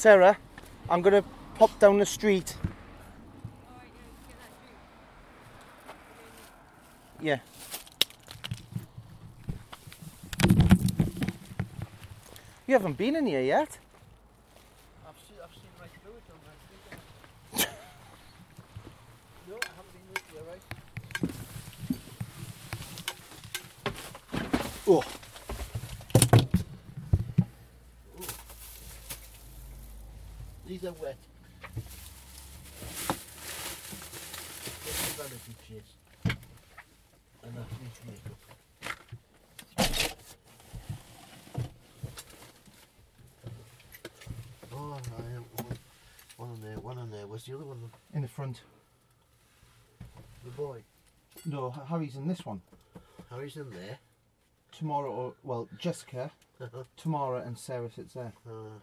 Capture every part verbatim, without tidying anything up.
Sarah, I'm going to pop down the street. Yeah. You haven't been in here yet. I've seen, I've seen right through it on my feet. No, I haven't been with you, right? Oh. Oh. These are wet. This is vanity chase. And that needs makeup. Oh, I am one, one on there, one on there. Where's the other one? In the front. The boy. No, Harry's in this one. Harry's in there. Tamara, or, well, Jessica, Uh-huh. Tamara and Sarah sits there. Uh,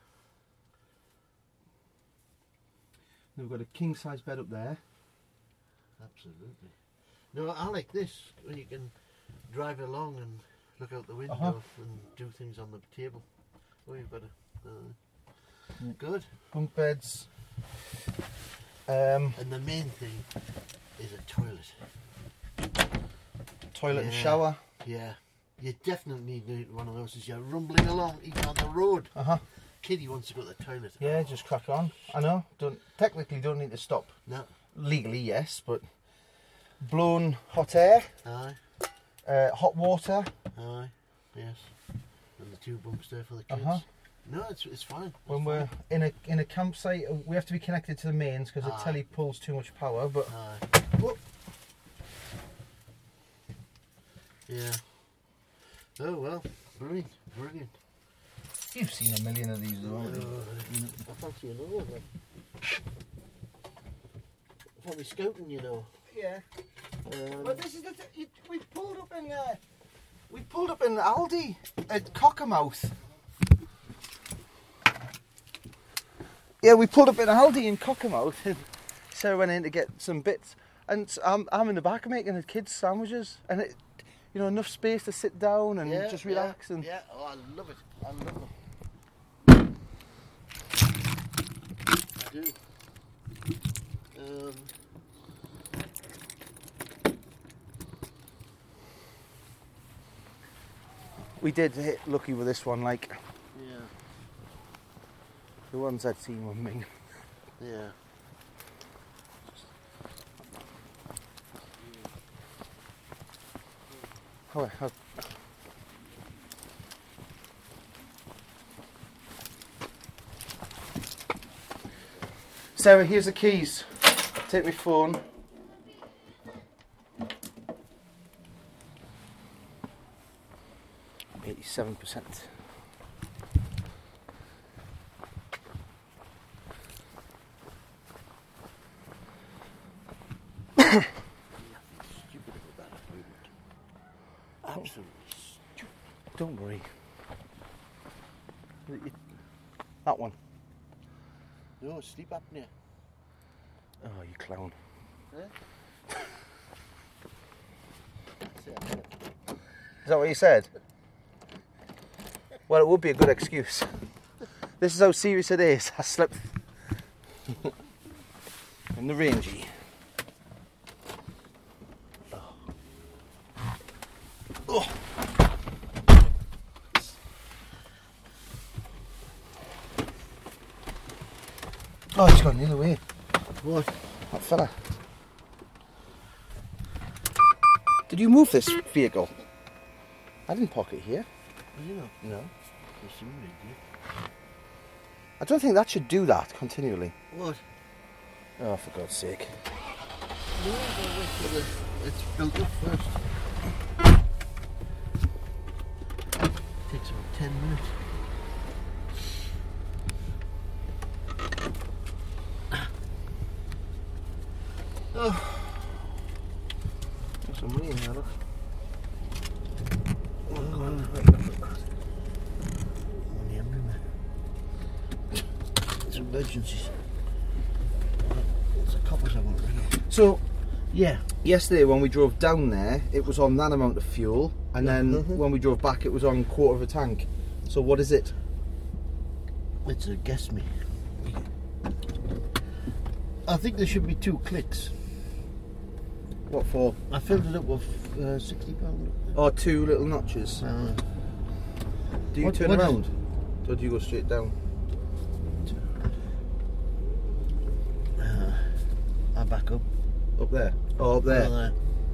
Then we've got a king size bed up there. absolutely. No, I like this when you can drive along and look out the window Uh-huh. and do things on the table. Oh, you've got a. Uh, Yeah. Good. Bunk beds. Um, And the main thing is a toilet. toilet and Yeah. shower. Yeah. You definitely need one of those as you're rumbling along, even on the road. Uh huh. Kiddy wants to go to the toilet. Yeah, just crack on. I know. Don't technically don't need to stop. No. Legally, yes, but blown hot air, Aye. uh, hot water. Aye. Yes. And the two bunks there for the Uh kids. huh. No, it's it's fine. It's When fine. we're in a in a campsite, uh, we have to be connected to the mains because the Aye. telly pulls too much power. But Aye. Whoop. Yeah. Oh well, brilliant, brilliant. you've seen a million of these, though, Oh, haven't you? I fancy another one. Probably scouting, you know. Yeah. Um, But this is the th- we pulled up in uh, we pulled up in Aldi at Cockermouth. Yeah, we pulled up in Aldi in Cockermouth, and Sarah went in to get some bits, and I'm I'm in the back making the kids sandwiches, and it, you know, enough space to sit down and yeah, just yeah, relax and. Yeah, oh, I love it. I love it. I do. Um, We did hit lucky with this one, like yeah, the ones I'd seen were me. yeah. Oh, how, Sarah, here's the keys. Take my phone. Eighty-seven percent. Stupid about that appointment. Absolutely stupid. Don't worry. That one. No, sleep apnea. Oh, you clown. Eh? Is that what you said? Well, it would be a good excuse. This is how serious it is. I slept in the rangy. Oh. Oh. Oh, he's gone the other way. What? That fella. Did you move this vehicle? I didn't park it here. Well, you know, No. you see me, do I don't think that should do that continually. you? What? Oh, for God's sake. No, I'll wait till the, it's built up first. Takes about ten minutes. Oh. There's some rain here, look. Oh, go on. Only everywhere. It's emergencies. There's a couple I want rid of. So, Yeah. yesterday when we drove down there, it was on that amount of fuel, and then Mhm. when we drove back, it was on quarter of a tank. So what is it? It's a guess me. I think there should be two clicks. What for? I filled it up with uh, sixty pounds. Or two little notches. Uh, Do you what- turn what is around? Or do you go straight down? uh, I back up. Up there? Oh, up there. Oh, there.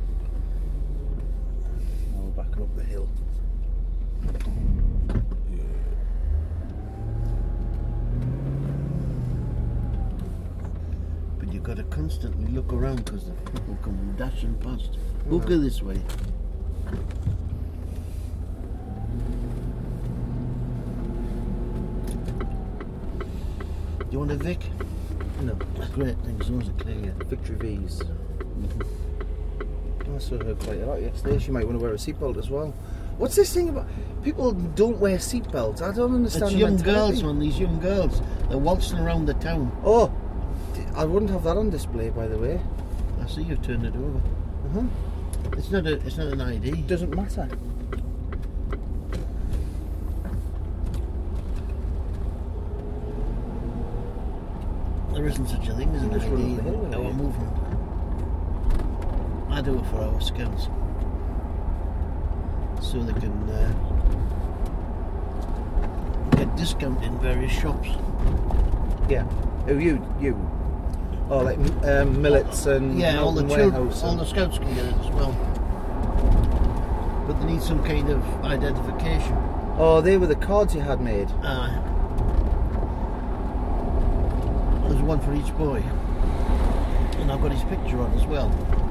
Oh, we're backing up the hill. But you've got to constantly look around because the people come dashing past. We'll go this way. Do you want a Vic? No. Great, thanks. Those are clear. Victory V's. I saw her quite a lot yesterday. She might want to wear a seatbelt as well. What's this thing about people don't wear seatbelts? I don't understand. It's the young mentality. girls, man. These young girls. They're waltzing around the town. Oh, I wouldn't have that on display, by the way. I see you've turned it over. Uh-huh. It's not a. It's not an I D. It doesn't matter. There isn't such a thing as an Just I D run up in the hill, our yeah. movement. I do it for our scouts, so they can uh, get discount in various shops. Yeah. Oh, you, you. Oh, like um, millets and Yeah, all the Mountain children, Warehouse all and- the scouts can get it as well. But they need some kind of identification. Oh, they were the cards you had made. Uh, there's one for each boy, and I've got his picture on as well.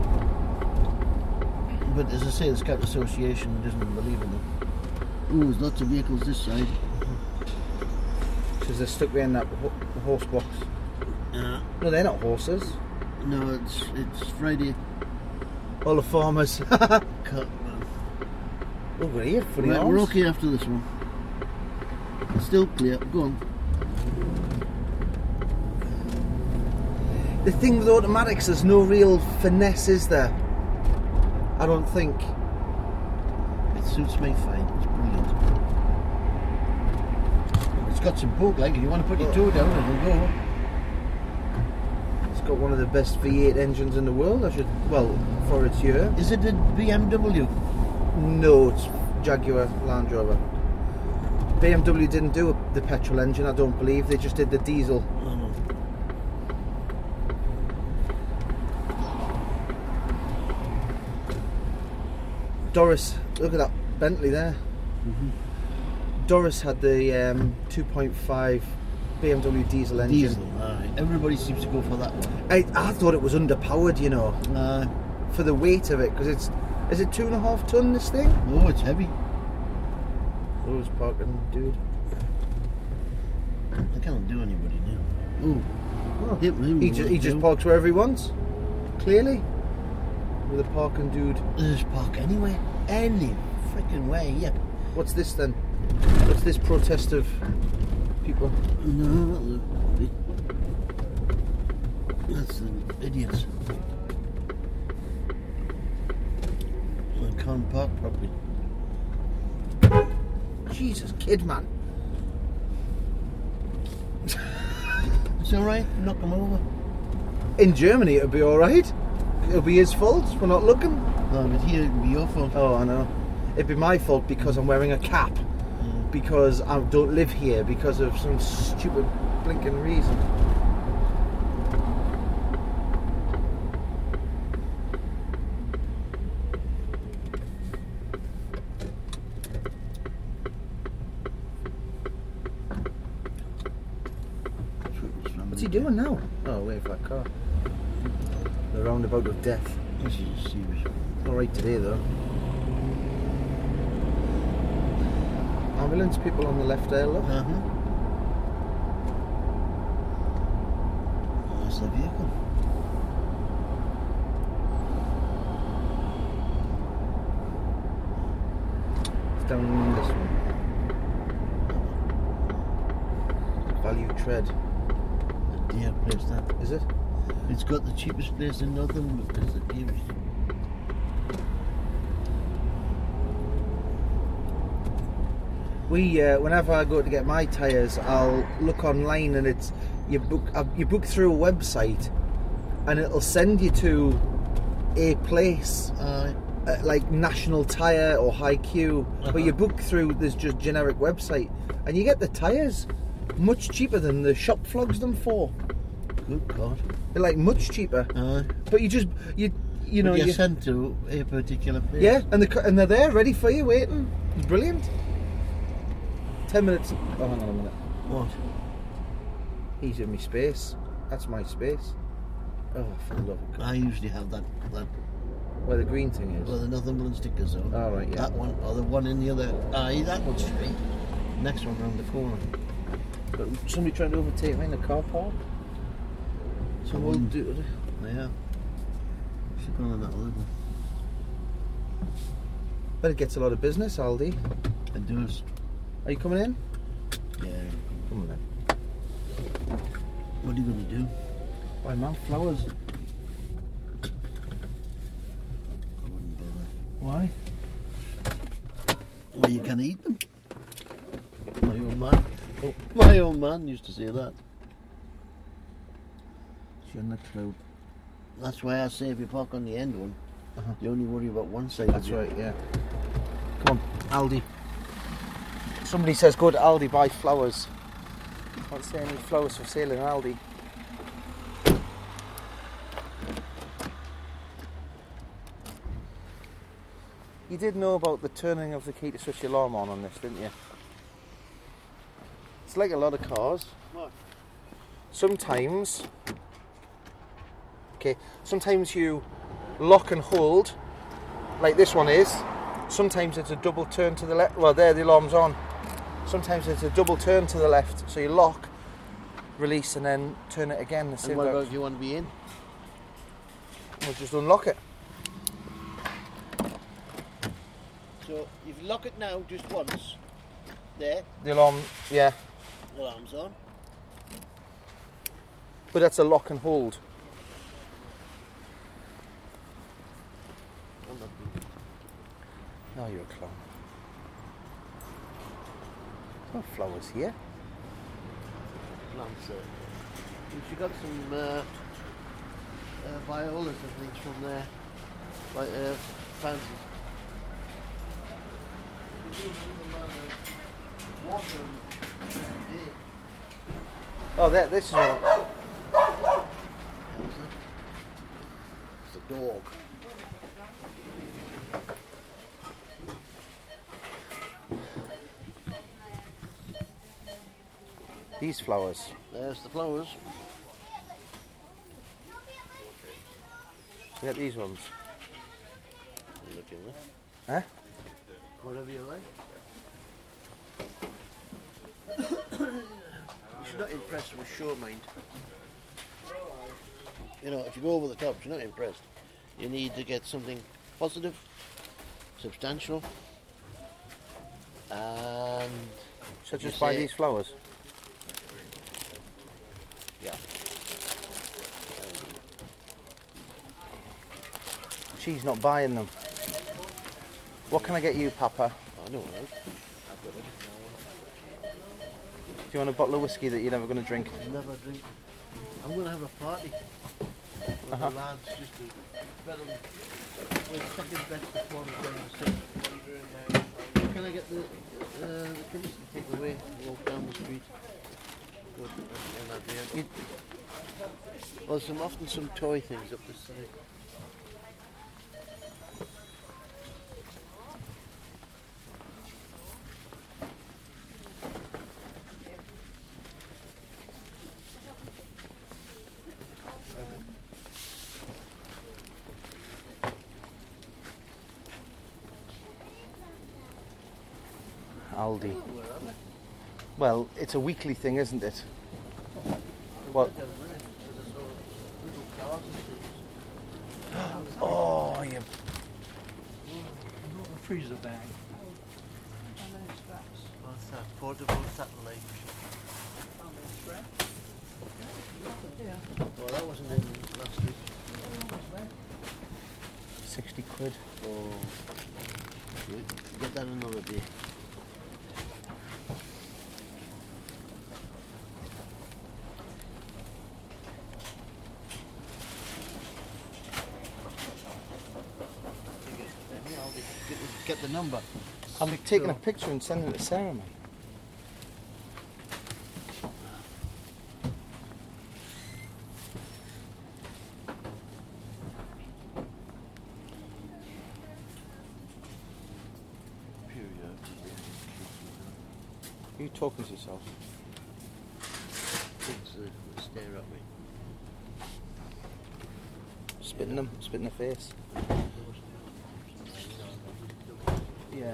But as I say, the Scout Association doesn't believe in them. Ooh, there's lots of vehicles this side. Because they're stuck behind that ho- horse box. Uh, No, they're not horses. no, it's it's Friday. All the farmers. Cut, Oh, we're here. Funny right, arms. we're okay after this one. It's still clear. Go on. The thing with automatics, there's no real finesse, is there? I don't think. It suits me fine. It's brilliant. It's got some poke, like if you want to put your toe down, it'll go. It's got one of the best V eight engines in the world. I should, well, for its year. Is it a B M W? No, it's Jaguar Land Rover. B M W didn't do a, the petrol engine, I don't believe. They just did the diesel. Oh, no. Doris, look at that Bentley there. Mhm. Doris had the um, two point five B M W diesel engine. Diesel. Aye. Everybody seems to go for that one. I, I thought it was underpowered, you know, Aye. for the weight of it, because it's, is it two and a half ton, this thing? Oh, it's heavy. Oh, it's parking, dude. I can't do anybody now. Oh, Oh, hit him. he, ju- he just parks wherever he wants, clearly. With a parking dude. Just park anywhere, any freaking way. Yeah. What's this then? What's this protest of people? No, that- that's the idiots. I can't park properly. Jesus, kid man. It's all right. Knock them over. In Germany, it'll be all right. It'll be his fault. We're not looking. No, but here it'd be your fault. Oh, I know. It'd be my fault because I'm wearing a cap. Mm. Because I don't live here because of some stupid blinking reason. What's he doing now? Oh, waiting for that car. The roundabout of death. This is serious. All right today though. Ambulance people on the left there, look. Uh huh. That's the vehicle. It's down this one. Value tread. The deer place that. Is it? It's got the cheapest place in Northern, but it's the dearest. We, uh, whenever I go to get my tyres, I'll look online and it's you book uh, you book through a website, and it'll send you to a place Aye. uh, like National Tyre or High Q, Uh-huh. but you book through this just generic website, and you get the tyres much cheaper than the shop flogs them for. Good God. They're like much cheaper, Aye. but you just you you know But you're you, sent to a particular place. yeah, and the and they're there ready for you waiting. It's brilliant. Ten minutes. Oh, hang on a minute. What? He's in me space. That's my space. Oh, for the love of God. I usually have that, that Where the green thing is. where the Northumberland stickers are. Oh, right, yeah. That one, or the one in the other. Aye, that one's straight. Next one round the corner. But somebody trying to overtake me in the car park. So we'll wouldn't. do it. Yeah. Should go on that little. But it gets a lot of business, Aldi. It does. Are you coming in? Yeah. Come on then. What are you going to do? Buy man flowers. I wouldn't bother. Why? Well, you can eat them. My old man. Oh, my old man used to say that. You're in the clue. That's why I say if you park on the end one, Uh-huh. you only worry about one side. That's of it. right, yeah. Come on, Aldi. Somebody says go to Aldi, buy flowers. Can't see any flowers for sale in Aldi. You did know about the turning of the key to switch your alarm on on this, didn't you? It's like a lot of cars. What? Sometimes, okay, sometimes you lock and hold, like this one is. Sometimes it's a double turn to the left. Well, there the alarm's on. Sometimes it's a double turn to the left. So you lock, release, and then turn it again. The And same what way. about if you want to be in? We'll just unlock it. So if you lock it now just once, there, The alarm, yeah, the alarm's on. but that's a lock and hold. I'm not doing No, you're a clown. There's no flowers here. plants there. She got some uh, uh, violas and things from there, like uh, fancy. Oh, there, this is one. It's a dog. These flowers. There's the flowers. You got these ones. Look in there. Huh? Whatever you like. She's not impressed with short mind. You know, if you go over the top, she's not impressed. You need to get something positive, substantial, and So just You buy say- these flowers. yeah. She's not buying them. What can I get you, Papa? I know, right? I've got it. Do you want a bottle of whiskey that you're never going to drink? Never drink. I'm going to have a party with Uh-huh. the lads just to bet them. We're second best before the game six. Can I get the uh, the kids to take the way and walk down the street? Good. That's an idea. You- Well, some often some toy things up the side. Aldi. Well, it's a weekly thing, isn't it? What? Oh, you. Freezer bag. What's that? Portable satellite. Oh, that wasn't in last week. sixty quid. Oh, good. Get that another day. get the number. I'm taking a picture and sending it to Sarah, man. Are you talking to yourself? Kids uh, stare at me. Spitting them, spitting their face. Yeah.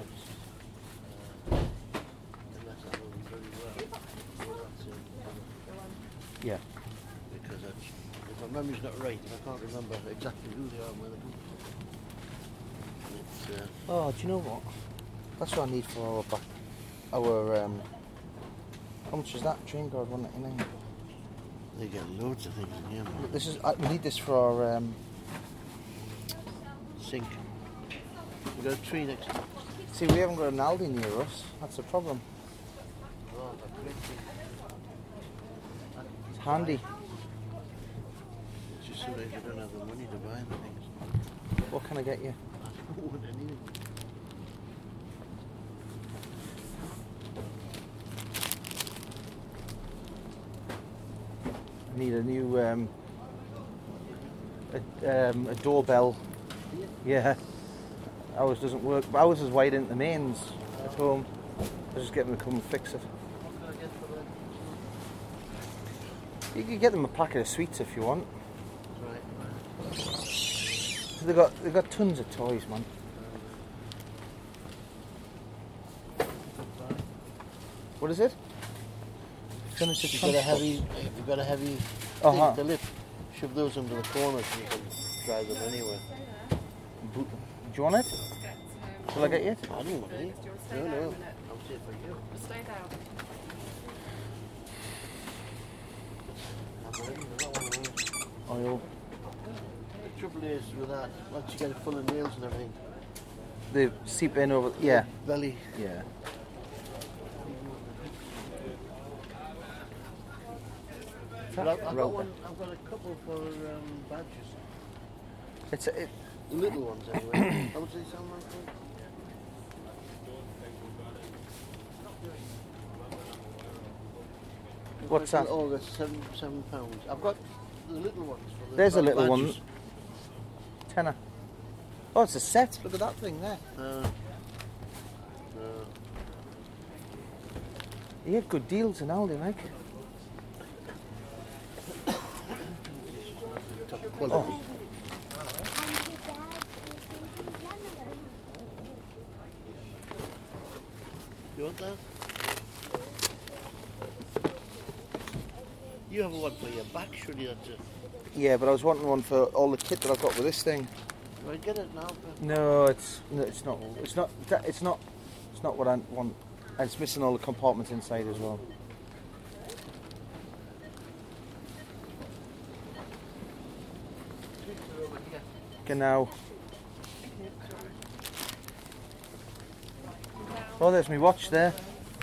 Unless I know them very well. Well, that's it. Yeah. Because that's, if my memory's not right, I can't remember exactly who they are and where they're from. It's, uh, Oh, do you know what? That's what I need for our back. Our um. How much is that? Train guard one ninety nine. they get loads of things in here, man. This is. I, we need this for our um. Sink. We've got a tree next to it. See, we haven't got an Aldi near us. That's the problem. Oh, that's great thing. It's handy. It's just so that you don't have the money to buy the things. What can I get you? I don't want anything. I need a new um. A, um, a doorbell. Yeah. Ours doesn't work. Ours is wired into the mains at home. I just get them to come and fix it. What can I get for that? You can get them a packet of sweets if you want. Right. They got they got tons of toys, man. What is it? Finish You've got a heavy, you've got a heavy Uh-huh. thing at the lip. Shove those into the corners and you can drive them anywhere. Do you want it? Shall I get you it? I don't want any. No, no. I'll say it for you. Stay down. I've already got one of those. Oil. The trouble is with that, once you get it full of nails and everything, They seep in over. Yeah. belly. Yeah. But I've, I've got Rope. one. I've got a couple for um, badges. It's a, it, Little ones anyway. How much do they sound like? What's that? Oh, that's seven seven pounds. I've got the little ones. For the There's a bad little one. badges. tenner. Oh, it's a set. Look at that thing there. Uh, uh, You get good deals in Aldi, like. top quality. Oh. You want that? You have one for your back, surely that's it. Yeah, but I was wanting one for all the kit that I've got with this thing. Well, get it now. But No, it's no, it's not. It's not. that- It's not. It's not what I want. And it's missing all the compartments inside as well. Genau. Oh, there's my watch there.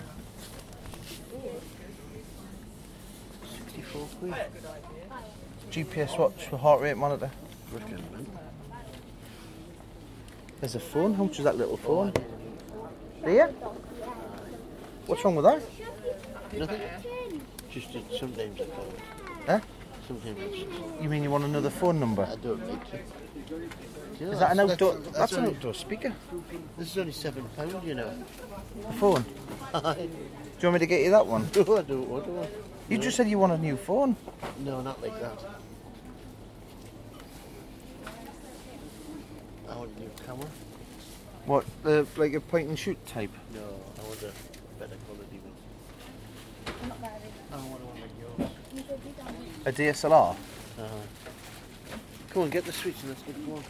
sixty-four quid. G P S watch for heart rate monitor. Wicked, man. There's a phone. How much is that little phone? There? What's wrong with that? Nothing. Just it, sometimes I call it. Huh? Sometimes it's, You mean you want another phone number? I don't need to. You know, Is that an that's- outdoor? That's, That's an only, outdoor speaker. This is only seven pounds, you know. A phone. Do you want me to get you that one? No, I don't want one. You No. just said you want a new phone. No, not like that. I want a new camera. What? The like a point and shoot type? No, I want a better quality one. I want one like yours. A D S L R? Uh-huh. Come on, get the switch and let's get going.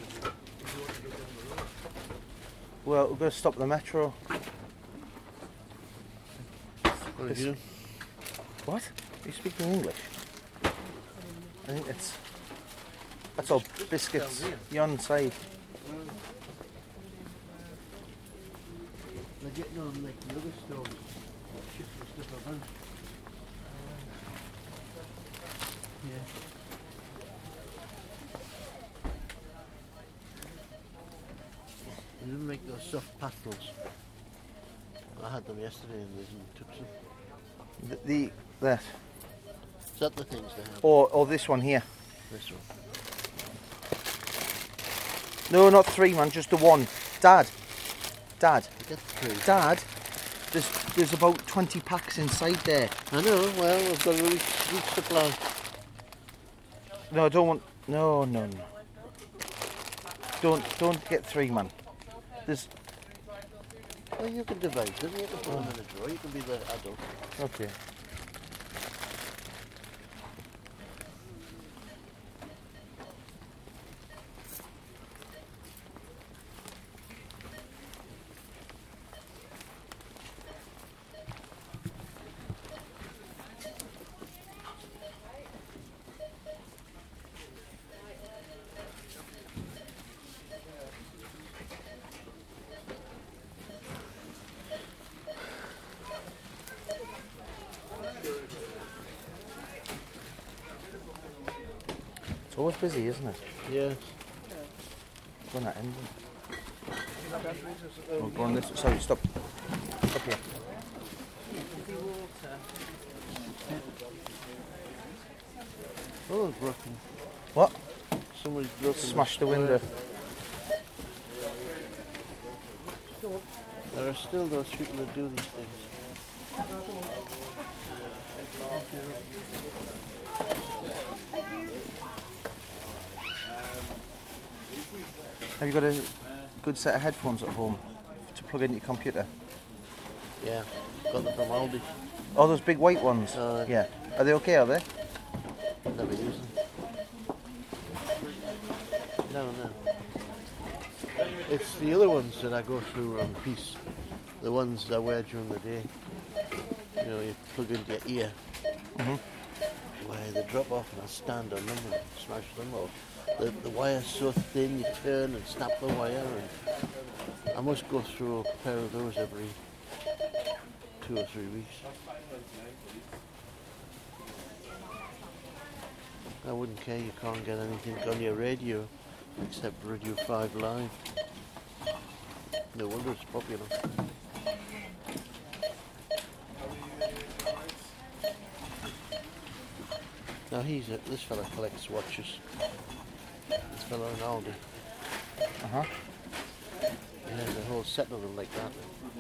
Well, we're going to stop at the metro. What are you doing? What? Are you speaking English? I think it's. That's all biscuits. You're on side. They're getting on like the other stores. Shifting stuff about. Yeah. didn't make those soft pastels. I had them yesterday and they took some. The, the that. Is that the things they have? Or or this one here. This one. No, not three, man. Just the one. Dad. Dad. I get three. Dad. There's there's about twenty packs inside there. I know. Well, I've got a week's, week's supply. No, I don't want. No, no, no. Don't don't get three, man. There's. Well, you can divide them. You can put them in a drawer. You can be the adult. Okay. It's always busy, isn't it? Yeah. When that ends. Oh, go on this. Sorry, stop. Up here. Oh, it's broken. What? Somebody's broken. Smashed the square. window. There are still those people that do these things. Have you got a good set of headphones at home to plug into your computer? Yeah, got them from Aldi. Oh, those big white ones? Uh, yeah. Are they okay, are they? Never use them. No, no. It's the other ones that I go through on piece. The ones I wear during the day. You know, you plug into your ear. Mm-hmm. Why they drop off and I stand on them and smash them off. The, the wire's so thin you turn and snap the wire, and I must go through a pair of those every two or three weeks. I wouldn't care, you can't get anything on your radio except Radio five Live. No wonder it's popular. Now he's a, this fella collects watches. This fella in Aldi. Uh-huh. He has a whole set of them like that.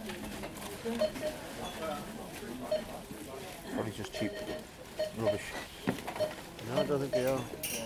Probably just cheap rubbish. No, I don't think they are.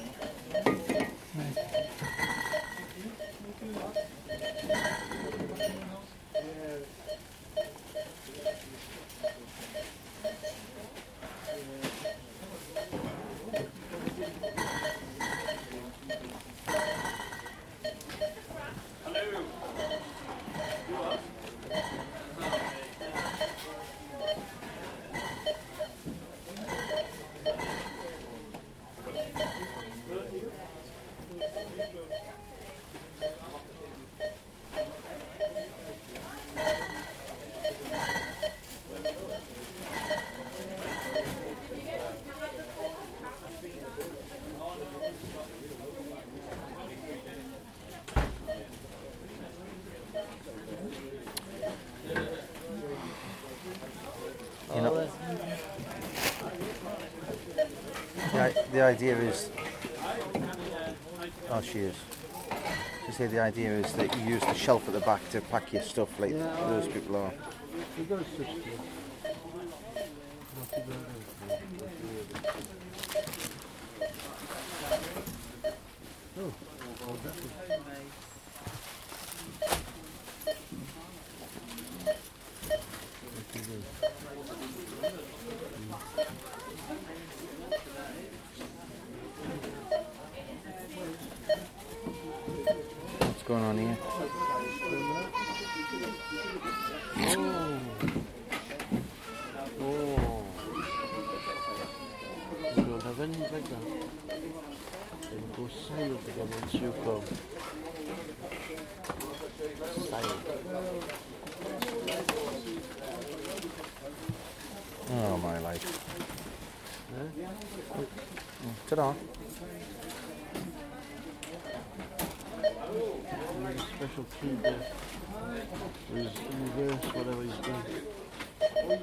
You know, the, i- the idea is, oh she is, to say the idea is that you use the shelf at the back to pack your stuff like Yeah. those people are. He does such stuff. Not too bad. Oh, oh, that is. What's going on here? Oh. Oh. You don't have anything like that. Then go silent again once you come. Silent. Oh my life. Huh? Ta-da. You special key there. He's in reverse, whatever he's doing.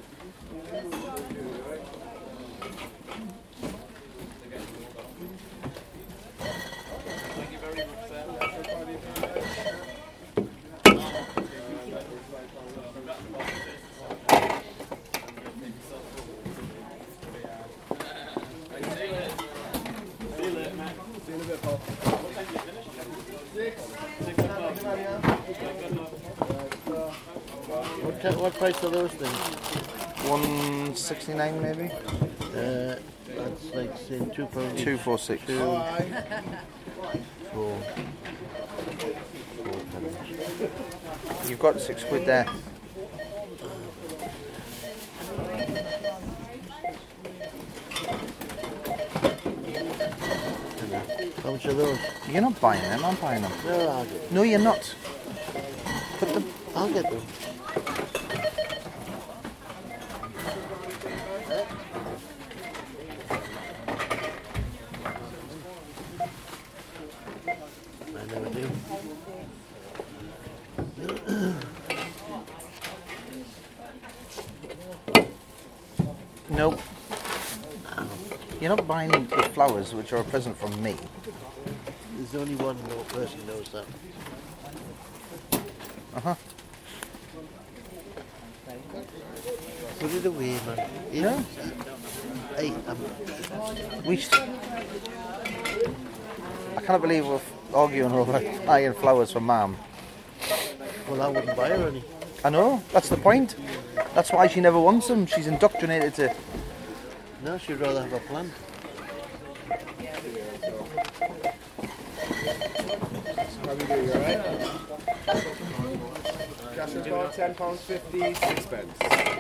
What, kind, what price are those things? one sixty-nine maybe? Uh, that's like saying two pounds. two four six. Two, four, four pounds. You've got six quid there. How much are those? You're not buying them, I'm buying them. No, I'll get them. No, you're not. Put them. I'll get them. I never do. No. You're not buying the flowers, which are a present from me. There's only one more person knows that. Uh-huh. Put it away, man. It, No. Hey, I'm, We sh- I can't believe we're arguing over buying flowers for Mum. well, I wouldn't buy her any. I know, that's the point. That's why she never wants them. She's indoctrinated to... No, she'd rather have a plant. How we doing, alright? Cash and card, ten pounds fifty, six pence.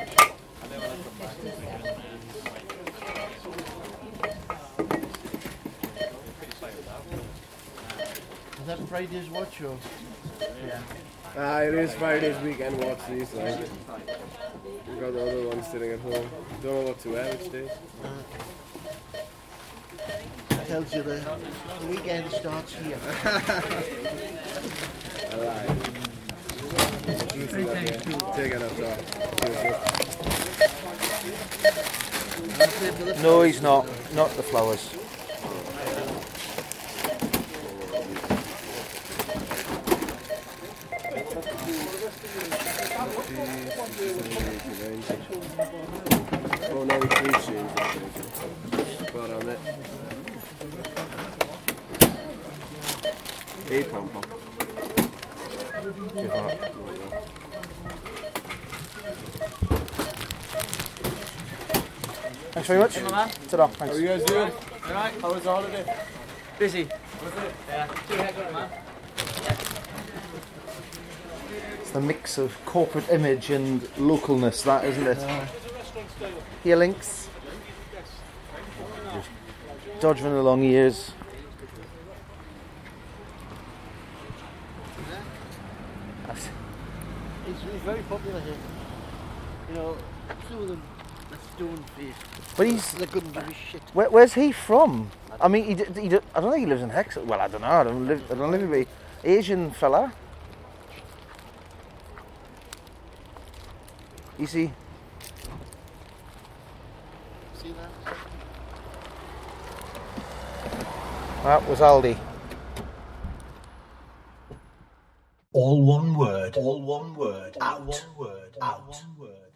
Is that Friday's watch or? Yeah. Ah, it is Friday's weekend watch these, like. We've got the other one sitting at home. Don't know what to wear which days. Tells you the, the weekend starts here. Alright. Take it up, so. No, he's not. Not the flowers. Oh no, we can change Spot on it. Eight pound pop. Thanks very much. Hello, man. Ta-da. How Thanks. are you guys doing? Alright? How was the holiday? Busy. Was it? Yeah. Two haircut, man. It's the mix of corporate image and localness, that, isn't it? Here, Links. Just dodging along years. He's, he's very popular here. You know, two of them are stone faced. But he's... They couldn't give a shit. Where, where's he from? I mean, he, d- he d- I don't think he lives in Hexham. Well, I don't know. I don't live. I don't live with me. Asian fella. You see, See that? that was Aldi. All one word. All one word. Out. All one word. Out. All one word.